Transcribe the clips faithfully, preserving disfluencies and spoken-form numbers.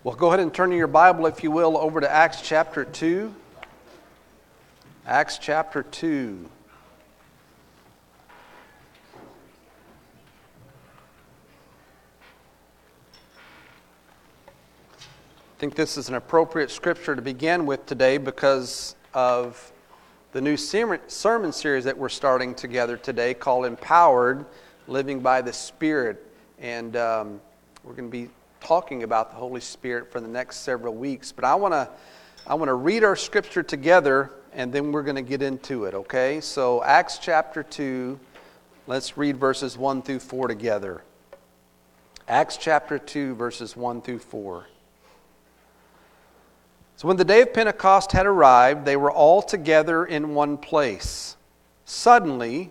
Well, go ahead and turn your Bible, if you will, over to Acts chapter two. Acts chapter two. I think this is an appropriate scripture to begin with today because of the new sermon series that we're starting together today called Empowered, Living by the Spirit. And um, we're going to be talking about the Holy Spirit for the next several weeks. But I want to I want to read our scripture together, and then we're going to get into it, okay? So Acts chapter two, let's read verses one through four together. Acts chapter two, verses one through four. So when the day of Pentecost had arrived, they were all together in one place. Suddenly,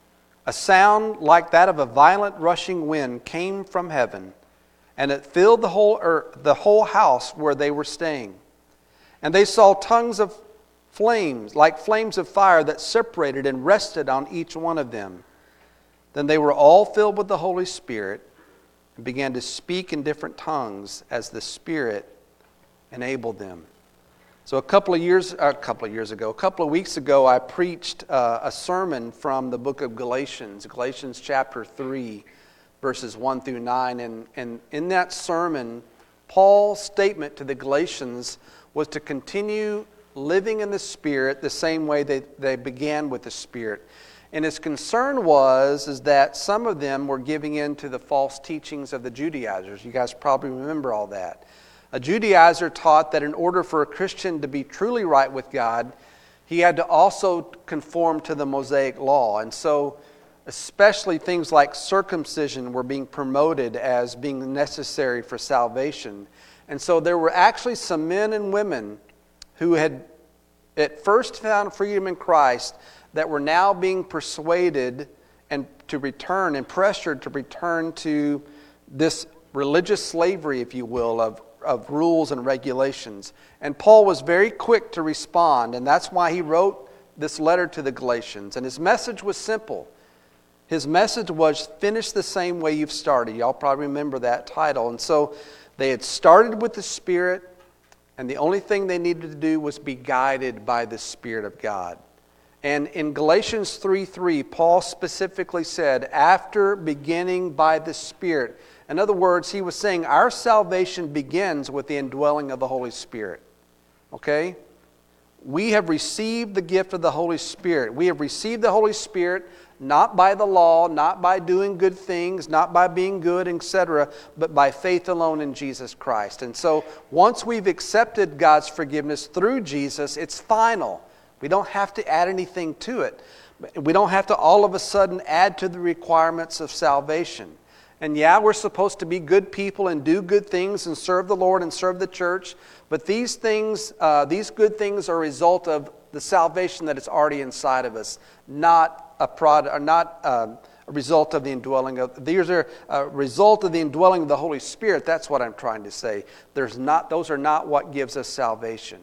a sound like that of a violent rushing wind came from heaven, and it filled the whole earth, the whole house where they were staying. And they saw tongues of flames, like flames of fire, that separated and rested on each one of them. Then they were all filled with the Holy Spirit and began to speak in different tongues as the Spirit enabled them. So a couple of years, a couple of years ago, a couple of weeks ago, I preached uh, a sermon from the book of Galatians, Galatians chapter three, verses one through nine. And, and in that sermon, Paul's statement to the Galatians was to continue living in the Spirit the same way they, they began with the Spirit. And his concern was is that some of them were giving in to the false teachings of the Judaizers. You guys probably remember all that. A Judaizer taught that in order for a Christian to be truly right with God, he had to also conform to the Mosaic law. And so especially things like circumcision were being promoted as being necessary for salvation. And so there were actually some men and women who had at first found freedom in Christ that were now being persuaded and to return and pressured to return to this religious slavery, if you will, of of rules and regulations. And Paul was very quick to respond, and that's why he wrote this letter to the Galatians. And his message was simple. His message was, finish the same way you've started. Y'all probably remember that title. And so they had started with the Spirit, and the only thing they needed to do was be guided by the Spirit of God. And in Galatians three three, Paul specifically said, after beginning by the Spirit. In other words, he was saying our salvation begins with the indwelling of the Holy Spirit. Okay? We have received the gift of the Holy Spirit. We have received the Holy Spirit not by the law, not by doing good things, not by being good, et cetera, but by faith alone in Jesus Christ. And so once we've accepted God's forgiveness through Jesus, it's final. We don't have to add anything to it. We don't have to all of a sudden add to the requirements of salvation. And yeah, we're supposed to be good people and do good things and serve the Lord and serve the church. But these things, uh, these good things are a result of the salvation that is already inside of us, not a product, or not uh, a result of the indwelling of. These are a result of the indwelling of the Holy Spirit. That's what I'm trying to say. There's not; those are not what gives us salvation.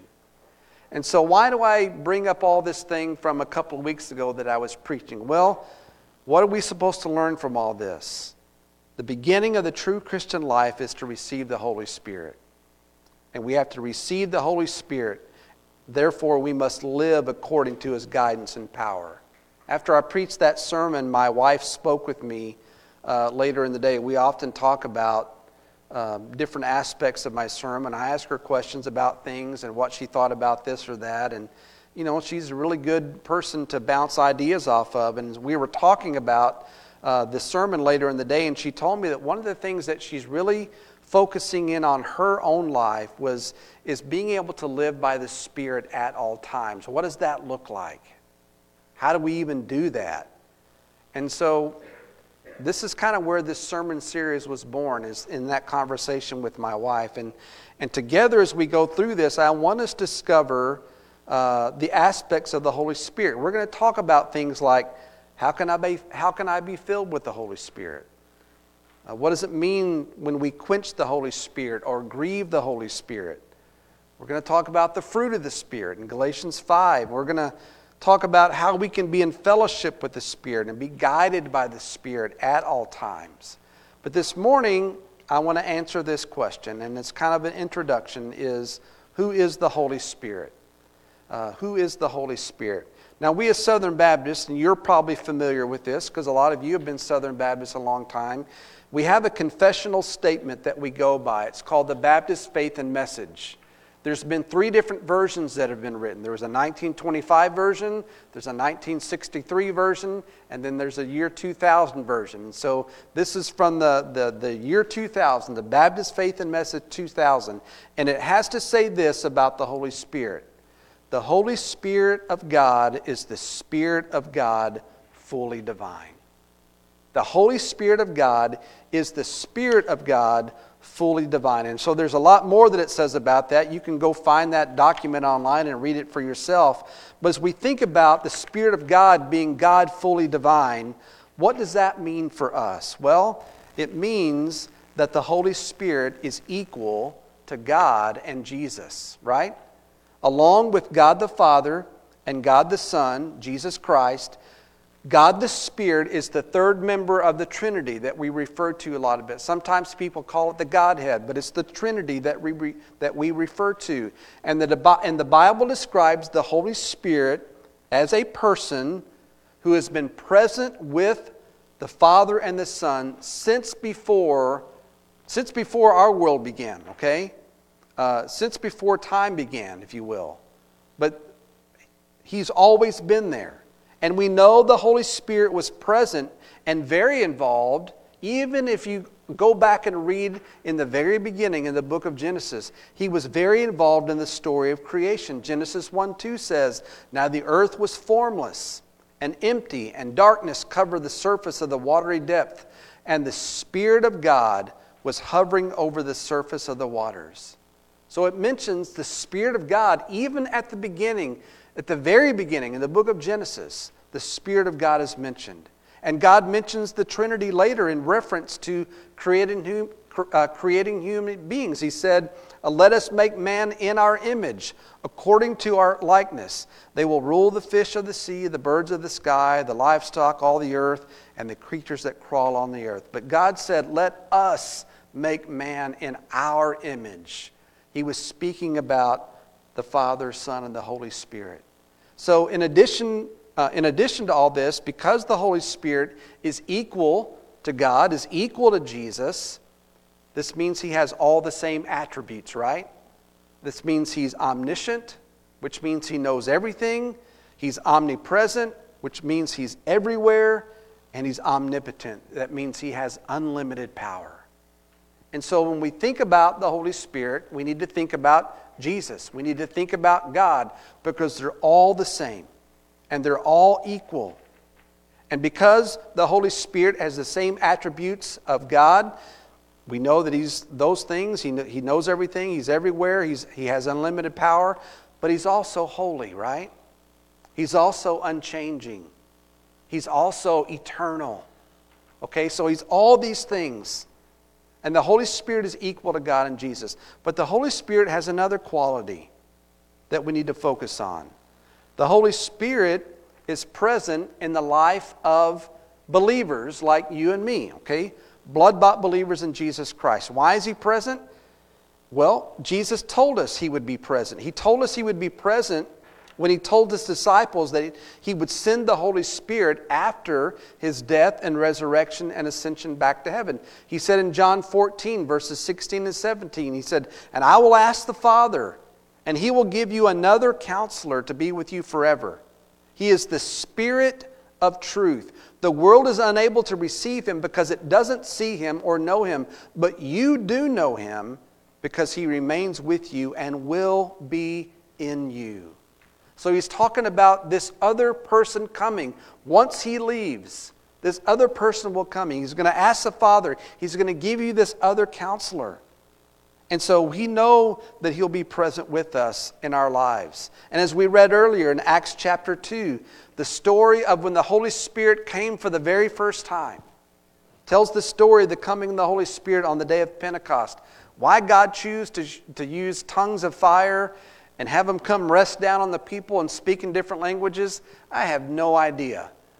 And so, why do I bring up all this thing from a couple of weeks ago that I was preaching? Well, what are we supposed to learn from all this? The beginning of the true Christian life is to receive the Holy Spirit. And we have to receive the Holy Spirit. Therefore, we must live according to His guidance and power. After I preached that sermon, my wife spoke with me uh, later in the day. We often talk about um, different aspects of my sermon. I ask her questions about things and what she thought about this or that. And, you know, she's a really good person to bounce ideas off of. And we were talking about Uh, the sermon later in the day, and she told me that one of the things that she's really focusing in on her own life was is being able to live by the Spirit at all times. What does that look like? How do we even do that? And so this is kind of where this sermon series was born, is in that conversation with my wife. And, and together as we go through this, I want us to discover uh, the aspects of the Holy Spirit. We're going to talk about things like, How can I be, how can I be filled with the Holy Spirit? Uh, what does it mean when we quench the Holy Spirit or grieve the Holy Spirit? We're going to talk about the fruit of the Spirit in Galatians five. We're going to talk about how we can be in fellowship with the Spirit and be guided by the Spirit at all times. But this morning, I want to answer this question, and it's kind of an introduction, is who is the Holy Spirit? Uh, who is the Holy Spirit? Now, we as Southern Baptists, and you're probably familiar with this because a lot of you have been Southern Baptists a long time, we have a confessional statement that we go by. It's called the Baptist Faith and Message. There's been three different versions that have been written. There was a nineteen twenty-five version, there's a nineteen sixty-three version, and then there's a year two thousand version. And so this is from the, the, the year two thousand, the Baptist Faith and Message two thousand. And it has to say this about the Holy Spirit. The Holy Spirit of God is the Spirit of God fully divine. The Holy Spirit of God is the Spirit of God fully divine. And so there's a lot more that it says about that. You can go find that document online and read it for yourself. But as we think about the Spirit of God being God fully divine, what does that mean for us? Well, it means that the Holy Spirit is equal to God and Jesus, right? Along with God the Father and God the Son, Jesus Christ, God the Spirit is the third member of the Trinity that we refer to a lot of it. Sometimes people call it the Godhead, but it's the Trinity that we re, that we refer to. And the, and the Bible describes the Holy Spirit as a person who has been present with the Father and the Son since before, since before our world began, okay? Uh, since before time began, if you will. But He's always been there. And we know the Holy Spirit was present and very involved, even if you go back and read in the very beginning in the book of Genesis. He was very involved in the story of creation. Genesis one two says, "Now the earth was formless and empty, and darkness covered the surface of the watery depth, and the Spirit of God was hovering over the surface of the waters." So it mentions the Spirit of God even at the beginning. At the very beginning, in the book of Genesis, the Spirit of God is mentioned. And God mentions the Trinity later in reference to creating, uh, creating human beings. He said, "Let us make man in our image, according to our likeness. They will rule the fish of the sea, the birds of the sky, the livestock, all the earth, and the creatures that crawl on the earth." But God said, "Let us make man in our image." He was speaking about the Father, Son, and the Holy Spirit. So in addition, uh, in addition to all this, because the Holy Spirit is equal to God, is equal to Jesus, this means He has all the same attributes, right? This means He's omniscient, which means He knows everything. He's omnipresent, which means He's everywhere. And He's omnipotent. That means He has unlimited power. And so when we think about the Holy Spirit, we need to think about Jesus. We need to think about God, because they're all the same and they're all equal. And because the Holy Spirit has the same attributes of God, we know that He's those things. He, kn- he knows everything. He's everywhere. He's, he has unlimited power. But He's also holy, right? He's also unchanging. He's also eternal. Okay, so He's all these things. And the Holy Spirit is equal to God and Jesus. But the Holy Spirit has another quality that we need to focus on. The Holy Spirit is present in the life of believers like you and me, okay? Blood-bought believers in Jesus Christ. Why is He present? Well, Jesus told us He would be present. He told us He would be present when He told His disciples that He would send the Holy Spirit after His death and resurrection and ascension back to heaven. He said in John fourteen, verses sixteen and seventeen, He said, "And I will ask the Father, and He will give you another counselor to be with you forever. He is the Spirit of truth. The world is unable to receive Him because it doesn't see Him or know Him, but you do know Him because He remains with you and will be in you." So He's talking about this other person coming. Once He leaves, this other person will come. He's going to ask the Father. He's going to give you this other counselor. And so we know that He'll be present with us in our lives. And as we read earlier in Acts chapter two, the story of when the Holy Spirit came for the very first time tells the story of the coming of the Holy Spirit on the day of Pentecost. Why God chose to, to use tongues of fire and have them come rest down on the people and speak in different languages, I have no idea.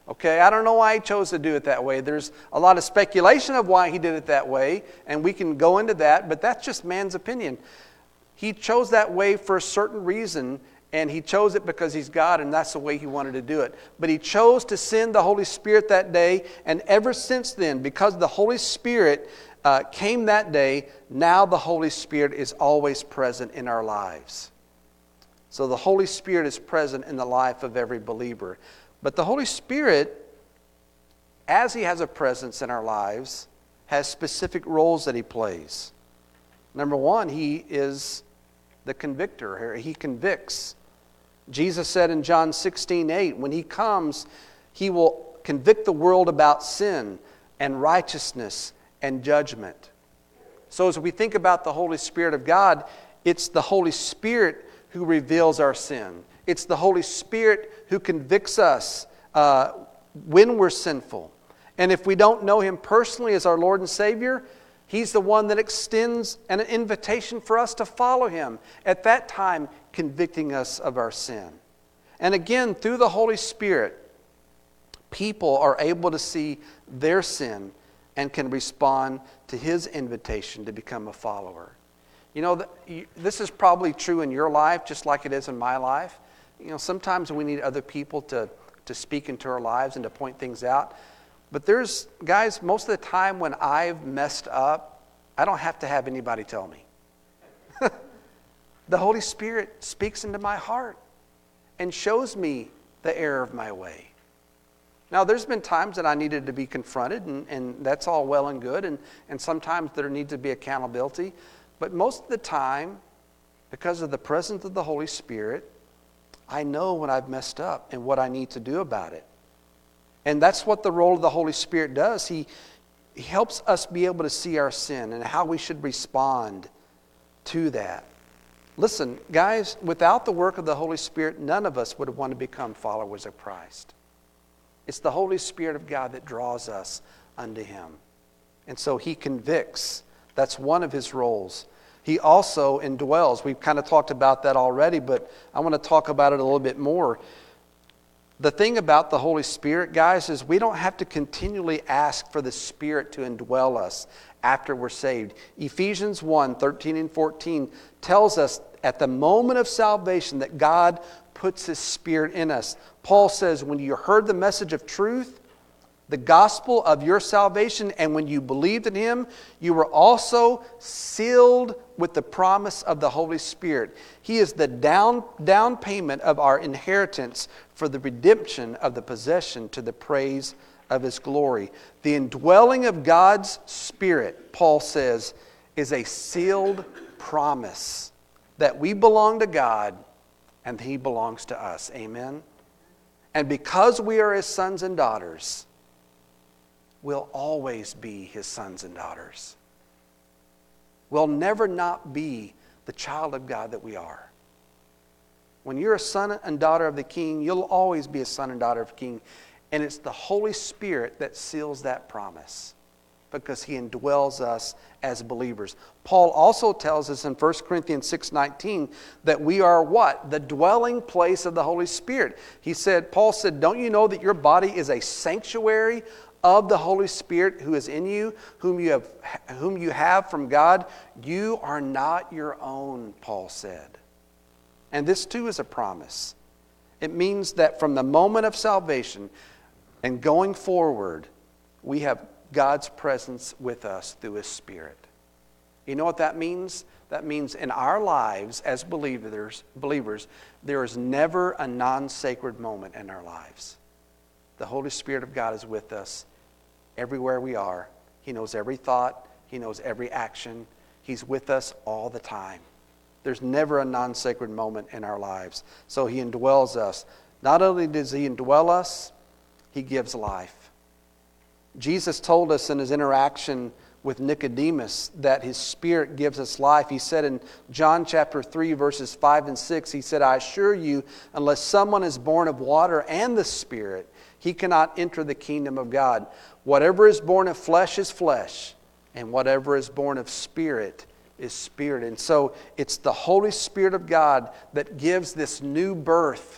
Okay, I don't know why he chose to do it that way. There's a lot of speculation of why he did it that way, and we can go into that, but that's just man's opinion. He chose that way for a certain reason, and he chose it because he's God, and that's the way he wanted to do it. But he chose to send the Holy Spirit that day, and ever since then, because the Holy Spirit uh, came that day, now the Holy Spirit is always present in our lives. So the Holy Spirit is present in the life of every believer. But the Holy Spirit, as he has a presence in our lives, has specific roles that he plays. Number one, he is the convictor. He convicts. Jesus said in John sixteen eight, when he comes, he will convict the world about sin and righteousness and judgment. So as we think about the Holy Spirit of God, it's the Holy Spirit who reveals our sin. It's the Holy Spirit who convicts us uh, when we're sinful. And if we don't know him personally as our Lord and Savior, he's the one that extends an invitation for us to follow him, at that time convicting us of our sin. And again, through the Holy Spirit, people are able to see their sin and can respond to his invitation to become a follower. You know, this is probably true in your life just like it is in my life. You know, sometimes we need other people to, to speak into our lives and to point things out. But there's, guys, most of the time when I've messed up, I don't have to have anybody tell me. The Holy Spirit speaks into my heart and shows me the error of my way. Now, there's been times that I needed to be confronted, and, and that's all well and good, and, and sometimes there needs to be accountability. But most of the time, because of the presence of the Holy Spirit, I know when I've messed up and what I need to do about it. And that's what the role of the Holy Spirit does. He, he helps us be able to see our sin and how we should respond to that. Listen, guys, without the work of the Holy Spirit, none of us would want to become followers of Christ. It's the Holy Spirit of God that draws us unto him. And so he convicts. That's one of his roles. He also indwells. We've kind of talked about that already, but I want to talk about it a little bit more. The thing about the Holy Spirit, guys, is we don't have to continually ask for the Spirit to indwell us after we're saved. Ephesians one, thirteen and fourteen tells us at the moment of salvation that God puts his Spirit in us. Paul says, when you heard the message of truth, the gospel of your salvation, and when you believed in him, you were also sealed with the promise of the Holy Spirit. He is the down, down payment of our inheritance for the redemption of the possession to the praise of his glory. The indwelling of God's Spirit, Paul says, is a sealed promise that we belong to God and he belongs to us. Amen? And because we are his sons and daughters, we'll always be his sons and daughters. We'll never not be the child of God that we are. When you're a son and daughter of the King, you'll always be a son and daughter of the King. And it's the Holy Spirit that seals that promise because he indwells us as believers. Paul also tells us in First Corinthians six nineteen that we are what? The dwelling place of the Holy Spirit. He said, Paul said, don't you know that your body is a sanctuary of the Holy Spirit who is in you, whom you have, whom you have from God? You are not your own, Paul said. And this too is a promise. It means that from the moment of salvation and going forward, we have God's presence with us through his Spirit. You know what that means? That means in our lives as believers, believers, there is never a non-sacred moment in our lives. The Holy Spirit of God is with us everywhere we are. He knows every thought. He knows every action. He's with us all the time. There's never a non-sacred moment in our lives. So he indwells us. Not only does he indwell us, he gives life. Jesus told us in his interaction with Nicodemus that his Spirit gives us life. He said in John chapter three, verses five and six, he said, I assure you, unless someone is born of water and the Spirit, he cannot enter the kingdom of God. Whatever is born of flesh is flesh, and whatever is born of Spirit is spirit. And so it's the Holy Spirit of God that gives this new birth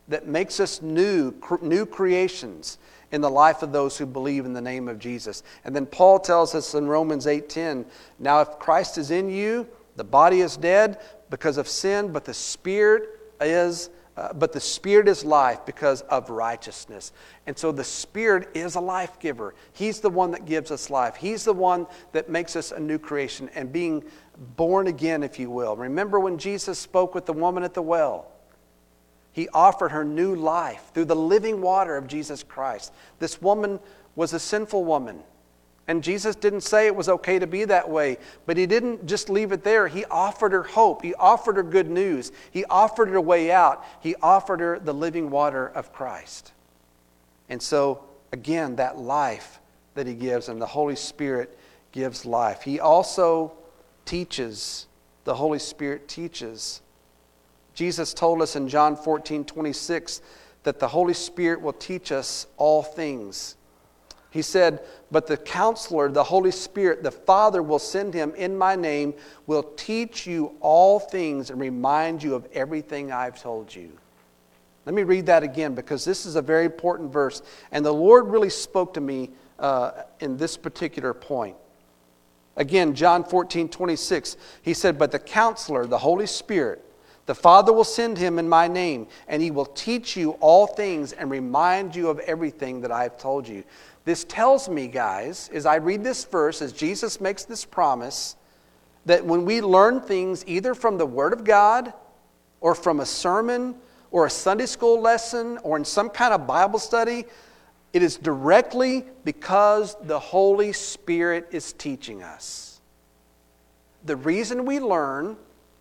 that makes us new, cr- new creations in the life of those who believe in the name of Jesus. And then Paul tells us in Romans eight ten, now if Christ is in you, the body is dead because of sin, but the Spirit is uh, but the Spirit is life because of righteousness. And so the Spirit is a life giver. He's the one that gives us life. He's the one that makes us a new creation and being born again, if you will. Remember when Jesus spoke with the woman at the well? He offered her new life through the living water of Jesus Christ. This woman was a sinful woman. And Jesus didn't say it was okay to be that way, but he didn't just leave it there. He offered her hope. He offered her good news. He offered her a way out. He offered her the living water of Christ. And so, again, that life that he gives, and the Holy Spirit gives life. He also teaches, the Holy Spirit teaches. Jesus told us in John fourteen twenty-six that the Holy Spirit will teach us all things. He said, but the Counselor, the Holy Spirit, the Father will send him in my name, will teach you all things and remind you of everything I've told you. Let me read that again because this is a very important verse. And the Lord really spoke to me uh, in this particular point. Again, John fourteen twenty-six, he said, but the Counselor, the Holy Spirit, the Father will send him in my name, and he will teach you all things and remind you of everything that I have told you. This tells me, guys, as I read this verse, as Jesus makes this promise, that when we learn things either from the Word of God or from a sermon or a Sunday school lesson or in some kind of Bible study, it is directly because the Holy Spirit is teaching us. The reason we learn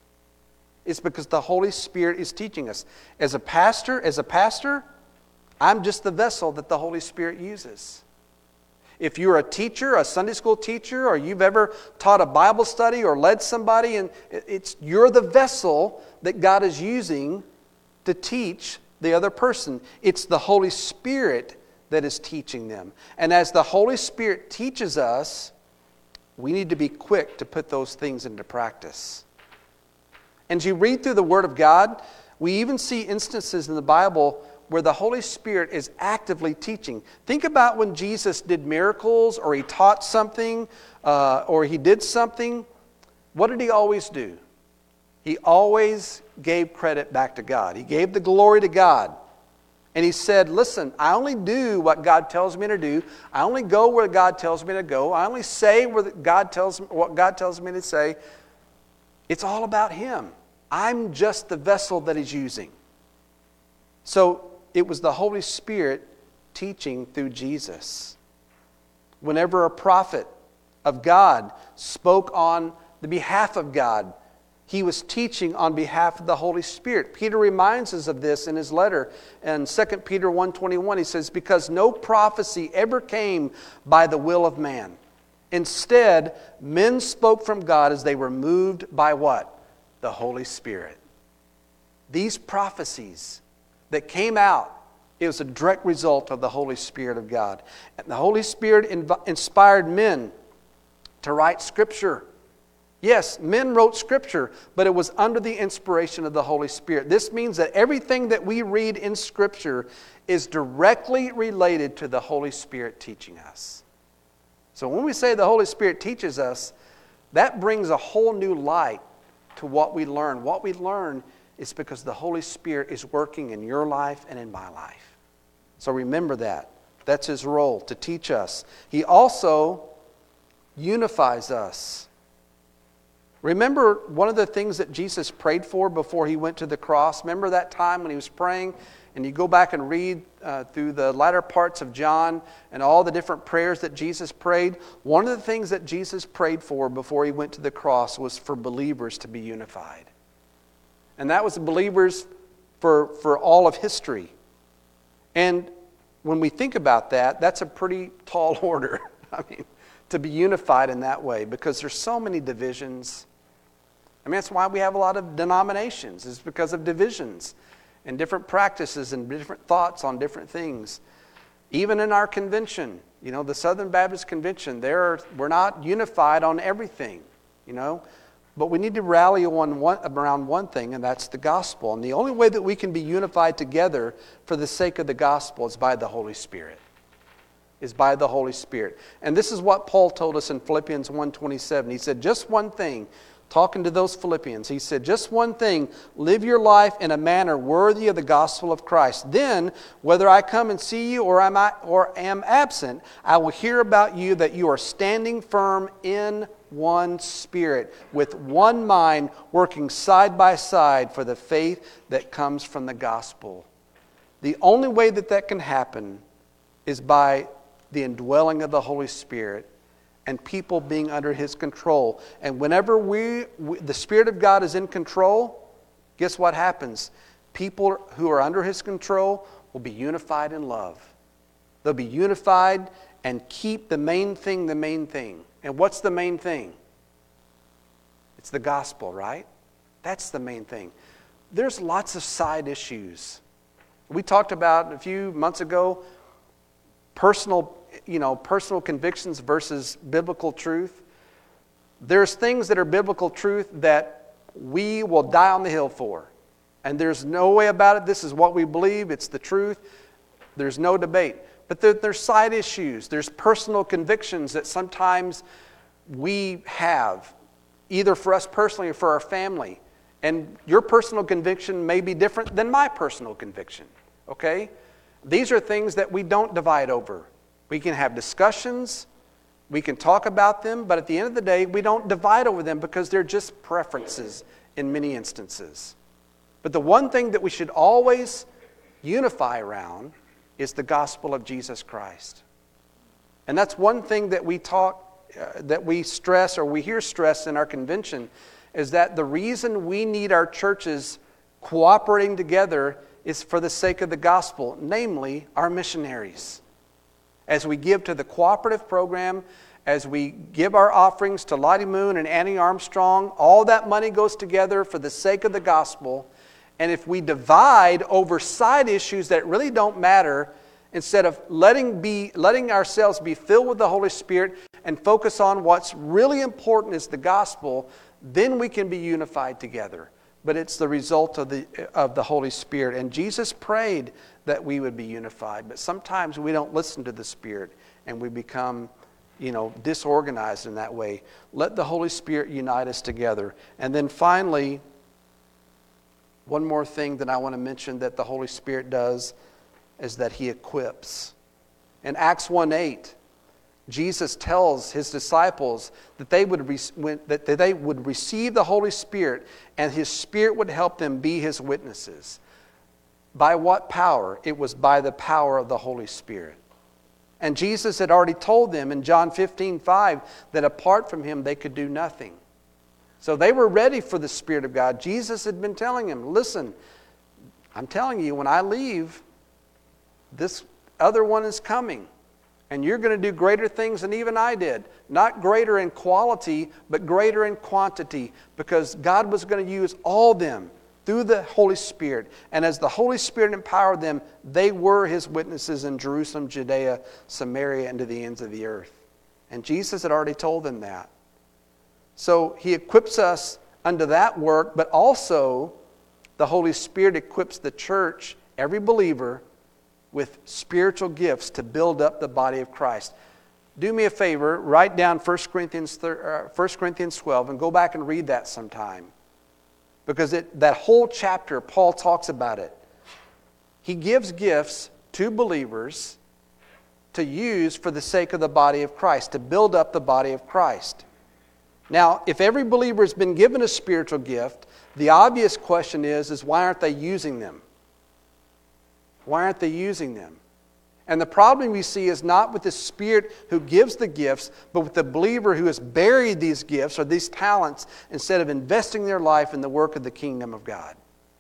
is because the Holy Spirit is teaching us. As a pastor, as a pastor, I'm just the vessel that the Holy Spirit uses. If you're a teacher, a Sunday school teacher, or you've ever taught a Bible study or led somebody, and it's you're the vessel that God is using to teach the other person. It's the Holy Spirit that is teaching them. And as the Holy Spirit teaches us, we need to be quick to put those things into practice. And as you read through the Word of God, we even see instances in the Bible where the Holy Spirit is actively teaching. Think about when Jesus did miracles, or he taught something, uh, or he did something. What did he always do? He always gave credit back to God. He gave the glory to God. And he said, listen, I only do what God tells me to do. I only go where God tells me to go. I only say where God tells me, what God tells me to say. It's all about him. I'm just the vessel that he's using. So it was the Holy Spirit teaching through Jesus. Whenever a prophet of God spoke on the behalf of God, he was teaching on behalf of the Holy Spirit. Peter reminds us of this in his letter in Second Peter one twenty-one. He says, because no prophecy ever came by the will of man. Instead, men spoke from God as they were moved by what? The Holy Spirit. These prophecies that came out, it was a direct result of the Holy Spirit of God. And the Holy Spirit inv- inspired men to write Scripture. Yes, men wrote Scripture, but it was under the inspiration of the Holy Spirit. This means that everything that we read in Scripture is directly related to the Holy Spirit teaching us. So when we say the Holy Spirit teaches us, that brings a whole new light to what we learn. What we learn is because the Holy Spirit is working in your life and in my life. So remember that. That's his role, to teach us. He also unifies us. Remember one of the things that Jesus prayed for before he went to the cross? Remember that time when he was praying? And you go back and read uh, through the latter parts of John and all the different prayers that Jesus prayed. One of the things that Jesus prayed for before he went to the cross was for believers to be unified. And that was the believers for, for all of history. And when we think about that, that's a pretty tall order. I mean, to be unified in that way, because there's so many divisions. I mean, that's why we have a lot of denominations. It's because of divisions and different practices and different thoughts on different things. Even in our convention, you know, the Southern Baptist Convention, there are, we're not unified on everything, you know. But we need to rally on one, around one thing, and that's the gospel. And the only way that we can be unified together for the sake of the gospel is by the Holy Spirit. Is by the Holy Spirit. And this is what Paul told us in Philippians one twenty-seven. He said, just one thing, talking to those Philippians, he said, just one thing, live your life in a manner worthy of the gospel of Christ. Then, whether I come and see you or am, I, or am absent, I will hear about you that you are standing firm in one spirit, with one mind, working side by side for the faith that comes from the gospel. The only way that that can happen is by the indwelling of the Holy Spirit and people being under His control. And whenever we, we the Spirit of God is in control, guess what happens? People who are under His control will be unified in love. They'll be unified and keep the main thing the main thing. And what's the main thing? It's the gospel, right? That's the main thing. There's lots of side issues. We talked about a few months ago, personal, you know, personal convictions versus biblical truth. There's things that are biblical truth that we will die on the hill for. And there's no way about it. This is what we believe. It's the truth. There's no debate. But there, there's side issues. There's personal convictions that sometimes we have, either for us personally or for our family. And your personal conviction may be different than my personal conviction. Okay? These are things that we don't divide over. We can have discussions. We can talk about them. But at the end of the day, we don't divide over them because they're just preferences in many instances. But the one thing that we should always unify around is the gospel of Jesus Christ. And that's one thing that we talk, uh, that we stress or we hear stressed in our convention, is that the reason we need our churches cooperating together is for the sake of the gospel, namely our missionaries. As we give to the cooperative program, as we give our offerings to Lottie Moon and Annie Armstrong, all that money goes together for the sake of the gospel. And if we divide over side issues that really don't matter, instead of letting be letting ourselves be filled with the Holy Spirit and focus on what's really important is the gospel, then we can be unified together. But it's the result of the of the Holy Spirit. And Jesus prayed that we would be unified. But sometimes we don't listen to the Spirit and we become, you know, disorganized in that way. Let the Holy Spirit unite us together. And then finally, one more thing that I want to mention that the Holy Spirit does is that He equips. In Acts one eight, Jesus tells His disciples that they would re- that they would receive the Holy Spirit and His Spirit would help them be His witnesses. By what power? It was by the power of the Holy Spirit. And Jesus had already told them in John fifteen five that apart from Him they could do nothing. So they were ready for the Spirit of God. Jesus had been telling them, listen, I'm telling you, when I leave, this other one is coming. And you're going to do greater things than even I did. Not greater in quality, but greater in quantity. Because God was going to use all them through the Holy Spirit. And as the Holy Spirit empowered them, they were His witnesses in Jerusalem, Judea, Samaria, and to the ends of the earth. And Jesus had already told them that. So He equips us unto that work, but also the Holy Spirit equips the church, every believer, with spiritual gifts to build up the body of Christ. Do me a favor, write down First Corinthians twelve and go back and read that sometime. Because it, that whole chapter, Paul talks about it. He gives gifts to believers to use for the sake of the body of Christ, to build up the body of Christ. Now, if every believer has been given a spiritual gift, the obvious question is, is why aren't they using them? Why aren't they using them? And the problem we see is not with the Spirit who gives the gifts, but with the believer who has buried these gifts or these talents instead of investing their life in the work of the kingdom of God.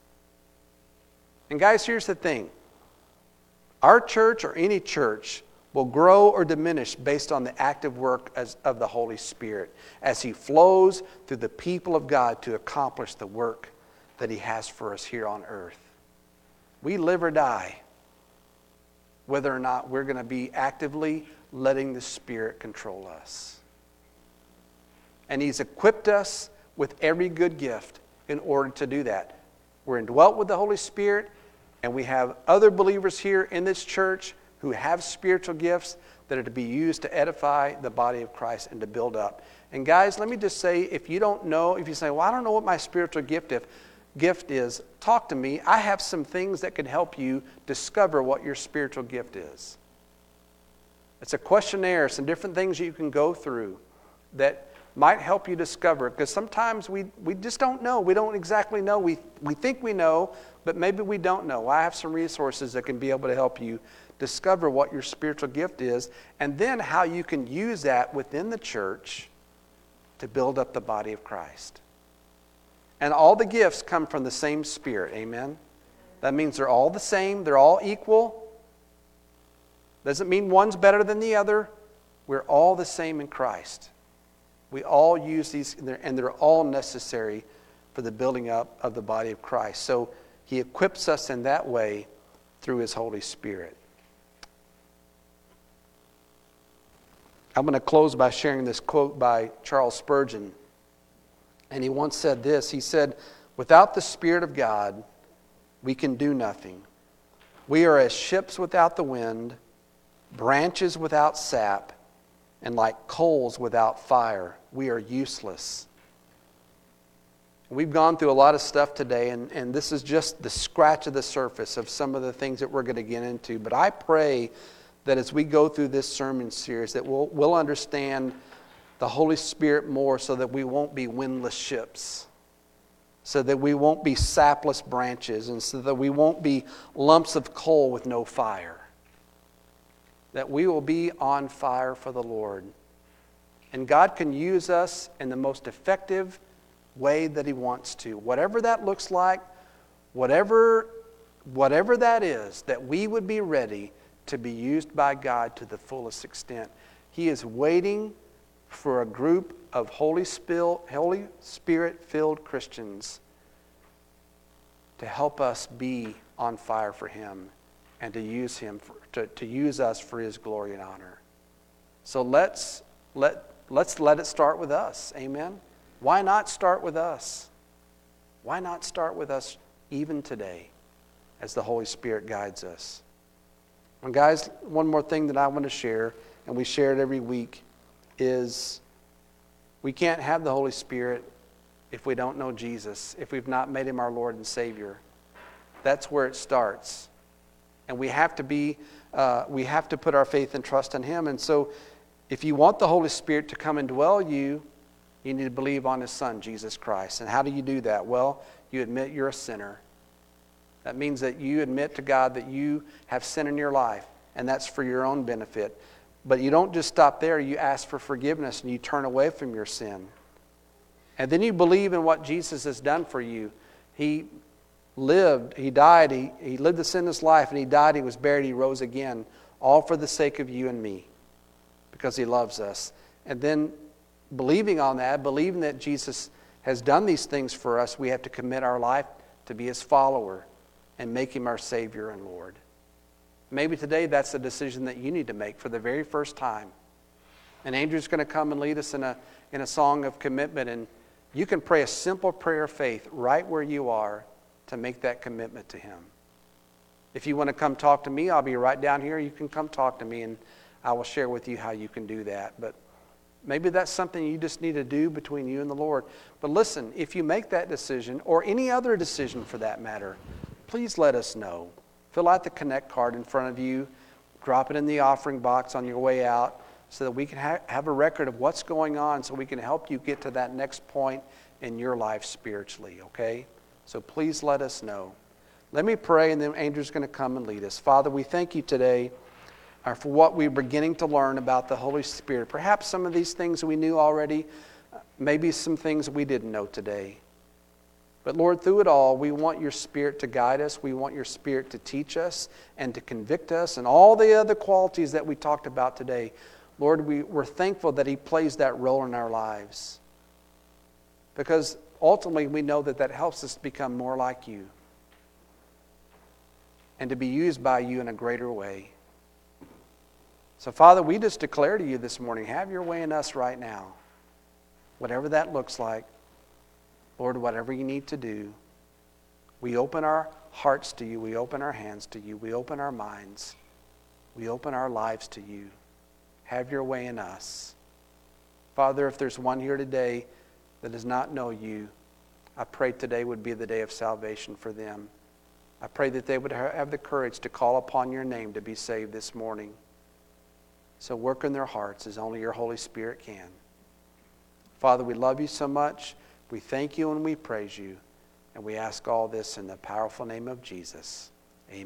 And guys, here's the thing. Our church or any church will grow or diminish based on the active work as, of the Holy Spirit as He flows through the people of God to accomplish the work that He has for us here on earth. We live or die whether or not we're going to be actively letting the Spirit control us. And He's equipped us with every good gift in order to do that. We're indwelt with the Holy Spirit, and we have other believers here in this church who have spiritual gifts that are to be used to edify the body of Christ and to build up. And guys, let me just say, if you don't know, if you say, well, I don't know what my spiritual gift is, gift is, talk to me. I have some things that can help you discover what your spiritual gift is. It's a questionnaire, some different things you can go through that might help you discover, because sometimes we, we just don't know. We don't exactly know. We, we think we know, but maybe we don't know. I have some resources that can be able to help you discover what your spiritual gift is, and then how you can use that within the church to build up the body of Christ. And all the gifts come from the same Spirit, amen? That means they're all the same, they're all equal. Doesn't mean one's better than the other. We're all the same in Christ. We all use these, and they're all necessary for the building up of the body of Christ. So He equips us in that way through His Holy Spirit. I'm going to close by sharing this quote by Charles Spurgeon. And he once said this. He said, "Without the Spirit of God, we can do nothing. We are as ships without the wind, branches without sap, and like coals without fire. We are useless." We've gone through a lot of stuff today, and, and this is just the scratch of the surface of some of the things that we're going to get into. But I pray that as we go through this sermon series, that we'll, we'll understand the Holy Spirit more, so that we won't be windless ships, so that we won't be sapless branches, and so that we won't be lumps of coal with no fire. That we will be on fire for the Lord. And God can use us in the most effective way that He wants to. Whatever that looks like, whatever, whatever that is, that we would be ready to be used by God to the fullest extent. He is waiting for a group of Holy Spirit-filled Christians to help us be on fire for Him and to use Him for, to, to use us for His glory and honor. So let's let let's let it start with us. Amen. Why not start with us? Why not start with us even today as the Holy Spirit guides us? And guys, one more thing that I want to share, and we share it every week, is we can't have the Holy Spirit if we don't know Jesus, if we've not made Him our Lord and Savior. That's where it starts. And we have to be, uh, we have to put our faith and trust in Him. And so if you want the Holy Spirit to come and dwell you, you need to believe on His Son, Jesus Christ. And how do you do that? Well, you admit you're a sinner. That means that you admit to God that you have sin in your life, and that's for your own benefit. But you don't just stop there. You ask for forgiveness and you turn away from your sin. And then you believe in what Jesus has done for you. He lived, He died, He, he lived the sinless life, and He died, He was buried, He rose again, all for the sake of you and me, because He loves us. And then believing on that, believing that Jesus has done these things for us, we have to commit our life to be His follower and make Him our Savior and Lord. Maybe today that's a decision that you need to make for the very first time. And Andrew's going to come and lead us in a, in a song of commitment, and you can pray a simple prayer of faith right where you are to make that commitment to Him. If you want to come talk to me, I'll be right down here. You can come talk to me, and I will share with you how you can do that. But maybe that's something you just need to do between you and the Lord. But listen, if you make that decision, or any other decision for that matter, please let us know. Fill out the Connect card in front of you. Drop it in the offering box on your way out so that we can ha- have a record of what's going on, so we can help you get to that next point in your life spiritually, okay? So please let us know. Let me pray, and then Andrew's going to come and lead us. Father, we thank you today uh, for what we're beginning to learn about the Holy Spirit. Perhaps some of these things we knew already, uh, maybe some things we didn't know today. But Lord, through it all, we want your Spirit to guide us. We want your Spirit to teach us and to convict us, and all the other qualities that we talked about today. Lord, we, we're thankful that He plays that role in our lives, because ultimately we know that that helps us become more like you and to be used by you in a greater way. So Father, we just declare to you this morning, have your way in us right now, whatever that looks like. Lord, whatever you need to do, we open our hearts to you. We open our hands to you. We open our minds. We open our lives to you. Have your way in us. Father, if there's one here today that does not know you, I pray today would be the day of salvation for them. I pray that they would have the courage to call upon your name to be saved this morning. So work in their hearts as only your Holy Spirit can. Father, we love you so much. We thank you and we praise you. And we ask all this in the powerful name of Jesus.